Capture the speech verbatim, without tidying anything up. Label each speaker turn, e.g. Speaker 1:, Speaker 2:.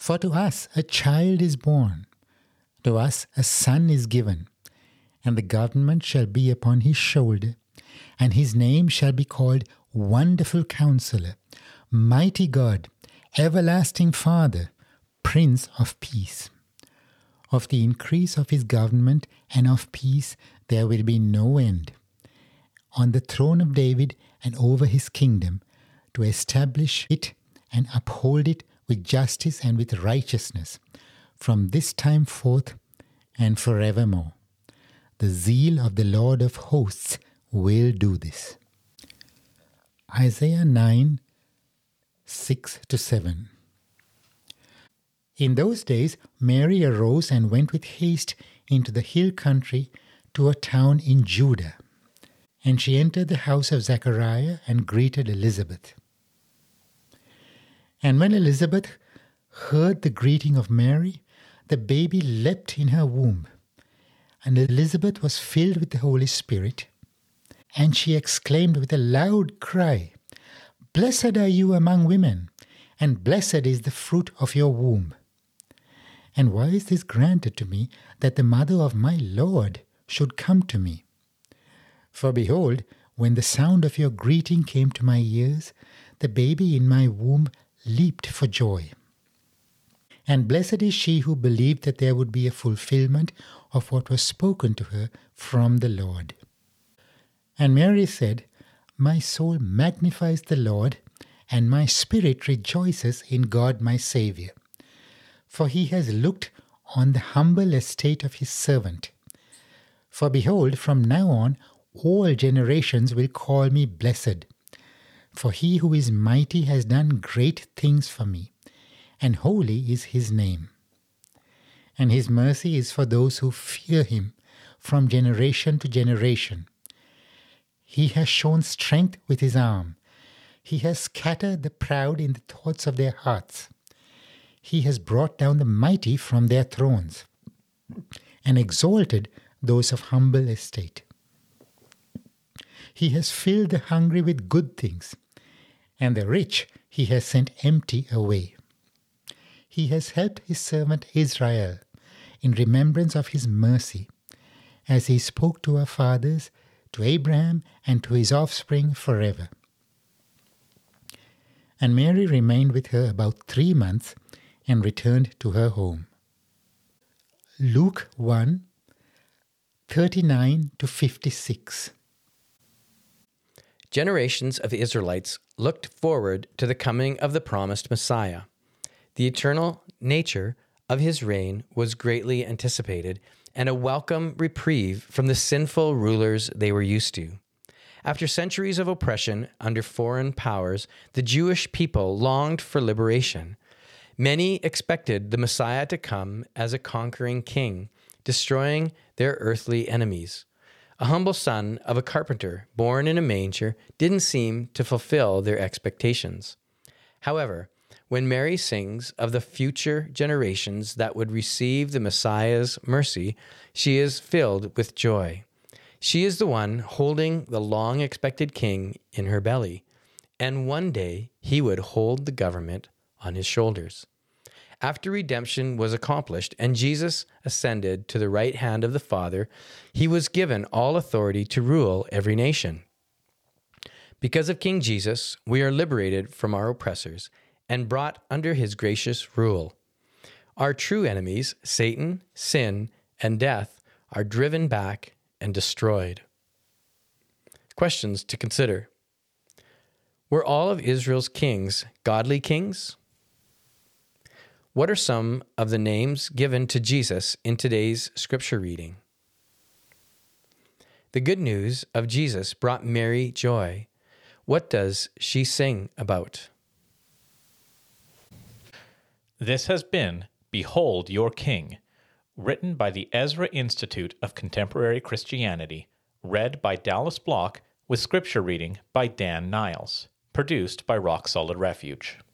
Speaker 1: For to us a child is born, to us a son is given, and the government shall be upon his shoulder, and his name shall be called Wonderful Counselor, Mighty God, Everlasting Father, Prince of Peace. Of the increase of his government and of peace there will be no end, on the throne of David and over his kingdom, to establish it and uphold it with justice and with righteousness, from this time forth and forevermore. The zeal of the Lord of hosts will do this. Isaiah nine, six to seven. In those days Mary arose and went with haste into the hill country to a town in Judah. And she entered the house of Zechariah and greeted Elizabeth. And when Elizabeth heard the greeting of Mary, the baby leapt in her womb. And Elizabeth was filled with the Holy Spirit. And she exclaimed with a loud cry, "Blessed are you among women, and blessed is the fruit of your womb. And why is this granted to me, that the mother of my Lord should come to me? For behold, when the sound of your greeting came to my ears, the baby in my womb leaped for joy. And blessed is she who believed that there would be a fulfillment of what was spoken to her from the Lord." And Mary said, "My soul magnifies the Lord, and my spirit rejoices in God my Saviour. For he has looked on the humble estate of his servant. For behold, from now on all generations will call me blessed. For he who is mighty has done great things for me, and holy is his name. And his mercy is for those who fear him from generation to generation. He has shown strength with his arm. He has scattered the proud in the thoughts of their hearts. He has brought down the mighty from their thrones, and exalted those of humble estate. He has filled the hungry with good things, and the rich he has sent empty away. He has helped his servant Israel in remembrance of his mercy, as he spoke to our fathers, to Abraham, and to his offspring forever." And Mary remained with her about three months and returned to her home. Luke one, thirty-nine to fifty-six.
Speaker 2: Generations of Israelites looked forward to the coming of the promised Messiah. The eternal nature of his reign was greatly anticipated, and a welcome reprieve from the sinful rulers they were used to. After centuries of oppression under foreign powers, the Jewish people longed for liberation. Many expected the Messiah to come as a conquering king, destroying their earthly enemies. A humble son of a carpenter, born in a manger, didn't seem to fulfill their expectations. However, when Mary sings of the future generations that would receive the Messiah's mercy, she is filled with joy. She is the one holding the long-expected king in her belly, and one day he would hold the government on his shoulders. After redemption was accomplished and Jesus ascended to the right hand of the Father, he was given all authority to rule every nation. Because of King Jesus, we are liberated from our oppressors and brought under his gracious rule. Our true enemies, Satan, sin, and death, are driven back and destroyed. Questions to consider. Were all of Israel's kings godly kings? What are some of the names given to Jesus in today's scripture reading? The good news of Jesus brought Mary joy. What does she sing about?
Speaker 3: This has been Behold Your King, written by the Ezra Institute of Contemporary Christianity, read by Dallas Block, with scripture reading by Dan Niles, produced by Rock Solid Refuge.